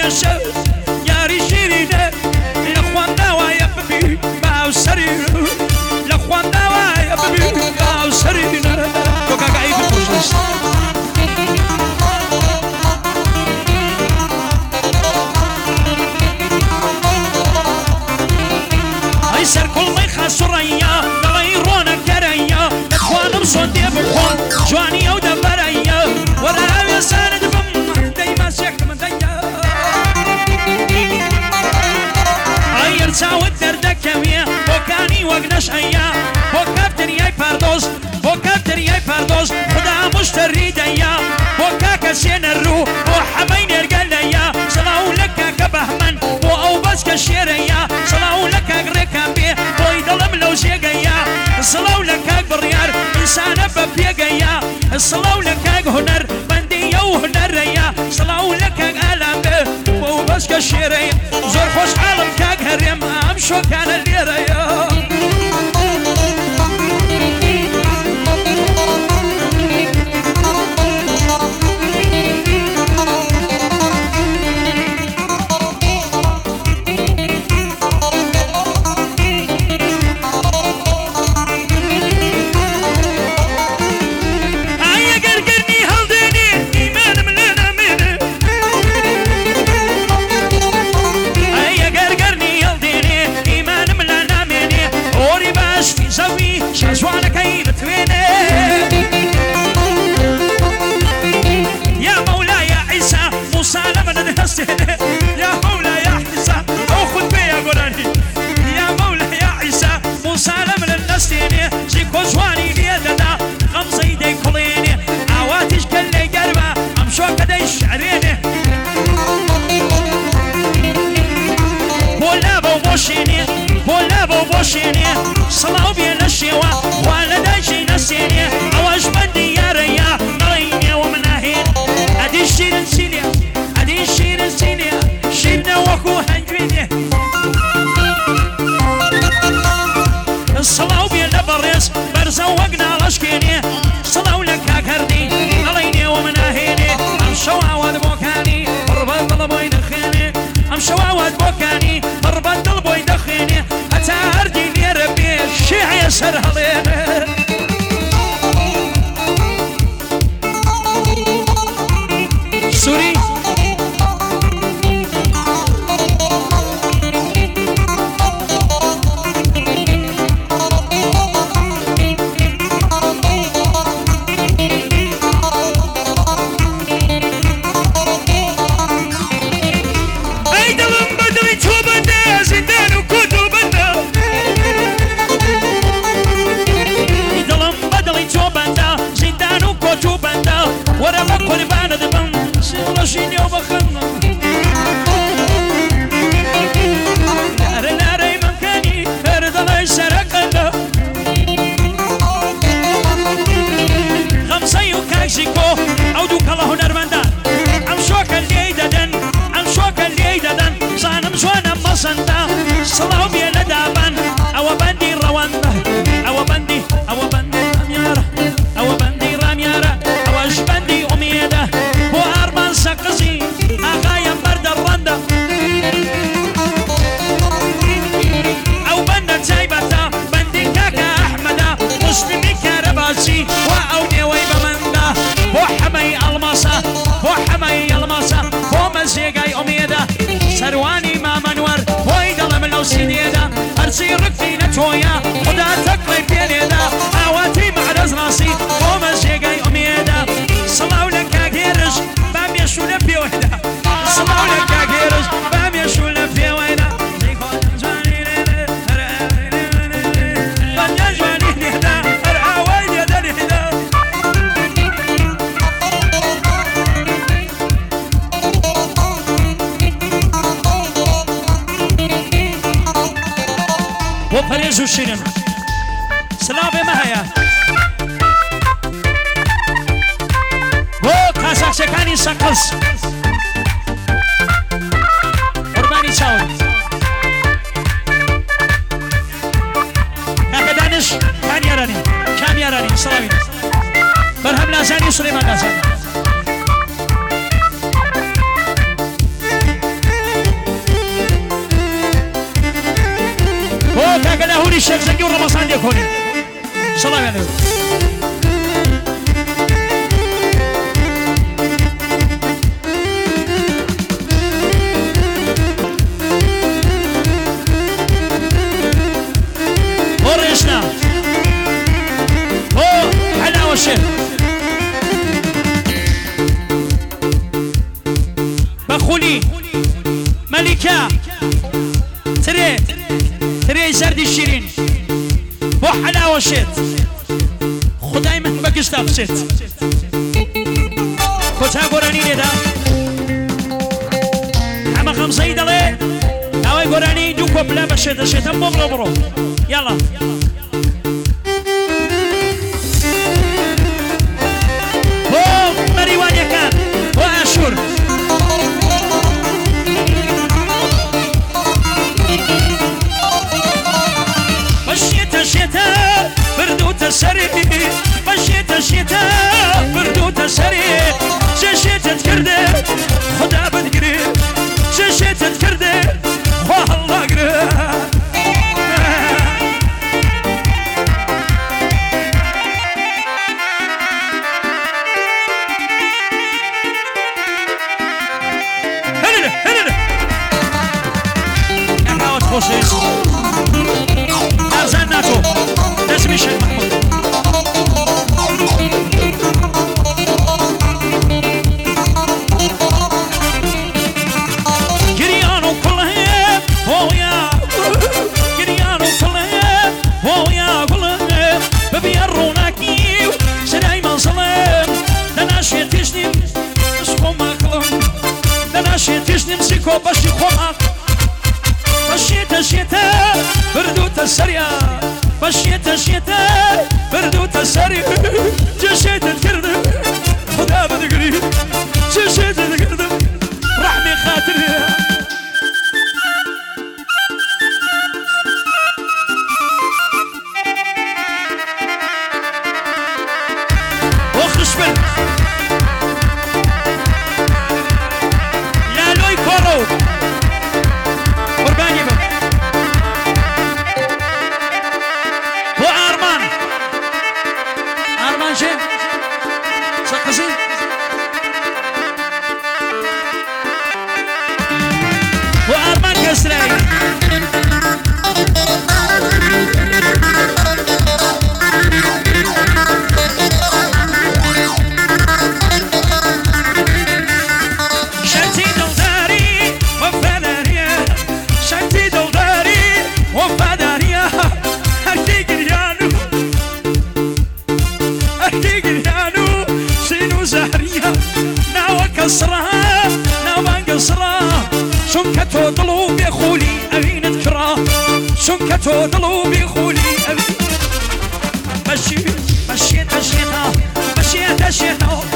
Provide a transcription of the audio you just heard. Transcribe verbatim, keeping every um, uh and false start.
دەشە یاری شیرینە لە خوانداوایە ببی باو سەرینە لە خوانداوایە ببی باو سەرینە تۆ کاکایی بپۆشەست ئەی سەرکۆڵمەی خاسوڕەیە دەڵی ڕۆنەکەرەیە دەتوانم سۆندێ بخۆم جوانی ئەو دەبەرەیە وەرە سانت بم دەیما سێکم دەیە ئەیر چاوت دەردەکەوێ بۆکانی وەک نەشەیە بۆ کافتریای پاردۆز بۆ کافتریای پاردۆز خدا مشتەری دەیە بۆ کاکە سێنە ڕوو بۆ حەمەی نێرگەلەیە سەڵاو لە کاکە بەهمەن بۆ ئەو بەچکە شێرەیە سەڵاو لە کاک ڕێکان بێ بۆی دڵم لەو ژێگەیە سەڵاو لە کاک بڕیار ئینسانە بە پێگەیە سەڵاو لە کاک هونەر بەندیە و هونەرەیە سەڵاو لە کاک ئالامبێ بۆ بەچکە شێرەیە زۆر خۆشحاڵم کاک هەرێم ئەم شۆکانە لێرەیە شجوانەکەی بتوێنێ یا مەولایە عیسا موسا لە منت هەستێنێ یا مەولایە عیسا ئەو خوتبەیە گۆرانی یا مەولایە عیسا موسا لە منت هەستێنێ زیکۆ جوانی لێ دەدا غەمزەی دەیکوڵێنێ ئاواتیش کە لێی گەرمە ئەم شۆکە دەیشعرێنێ بۆ لابە و بۆ شێنێ بۆ لابە و بۆ شێنێ سەڵاو بێ لە شێوە وا لە دایکی نەسێنێ ئەوەش بەندی یارەیە نەڵی نێوە مناهێن ئەدی شیرن سینێ ئەدی شیرن سینێ شیرنە وەکو هەنگوێنێ سەڵاو بێ لە بەڕێز بەرزە وەک ناڵەشکێنێ سەڵاو لە کاک هەردی نەڵی نێوە مناهێنێ ئەم شەواوات بۆکانی ڕبەت دڵ بۆی دەخێنێ ئەم شەواوات بۆکانی ڕبەت دڵ بۆی دەخێنێ هەتا هەردی لێرە بێ شیعە سەر هەڵێنێ سووری ئەو دوو کەڵە هونەرمەندان ئەم شۆکە لێی دەدەن ئەم شۆکە لێی دەدەن زانم جوانە مەسەندە سڵاو بێ لە دابان ئەوە بەندی ڕەوەندە ئەوە بەندی ئەوە بەندی ڕامیارە ئەوە بەندی ڕامیارە ئەوەش بەندی ئومێدە بۆ ئارمان سەقزی ئاغایەم بەردە ڕەندە ئەو بەندە جایبەتە بەندی کاکە ئەحمەدە مسلمی کارەباچی وا ئەو نێوەی بەمەندە بۆ حەمەی ئەڵماسە بۆ حەمەی ئەڵماسە بۆ مەزێگای ئومێدە سەروانی مامەنوەر بۆی دەڵێم لەو سینێدا هەرچی ڕکتی نەتۆیە خدا تەکڵی پێنێدا ئاواتی مەعرەز ڕاستی بۆ مەزێگای ئومێدە سڵاو لە کاگێرش بامێشو لە پێوەیدا سڵاو لە کاگێرش بامێشو لە پێوەیدا بۆ پەرێز و شیرن سلااوێ مە هەیە بۆ کاساکچەکانی سەقز قوربانی چاون کاکە دانش کان یارانی کام یارانی سڵاوین بەرهەم لازانی و سولەیمان لازانی كاكا لاهوري الشيخ زكي ورمضان يكوني صلاة عليه ورشنا هو حلاوة الشيخ بخولي ملكة تري تري زردي الشيرين بو حلاوة شيت خداي من بقشتا بشيت كتا قراني لدا اما خمسة دلي اوي قراني دوكو بلا بشيت شيت مبرو برو يلا هو مريوان يكان هو اشور بشيتا شيتا بردو تسري بشيتا شيتا بردو تسري شاشيتا تكردي خدا بتقري شاشيتا تكردي خواه الله قري هلله هلله يا حاوة خوشيس أرزان ناتو لازم الشيخ محمود قريانو كلهم هو يا قريانو كلهم هو يا كلهم ببيروناكي سناي منظلم دناشي تشنم اسخو ماكلم دناشي تشنم سيكو باشي خوماك بشيتا شيتا بردو تسريا بشيتا شيتا بردو تسريا جشيتا تكردم خدا بتقري جشيتا تكردم رحمي خاطري وخش بل لا لوي كورو قرباني بك هو أرمان أرمان شين سقسي هو أرمان كسراي شتي دلداري وفداريا شتي دلداري وفداريا هرتي قريانو هرتي قريانو سينو زهريا ناوى كسرها ناوى قصرها شنكتو ضلوب يا خولي أبين اذكرها شنكتو ضلوب يا خولي أبين مشي مشيت مشيتها مشيت مشيتها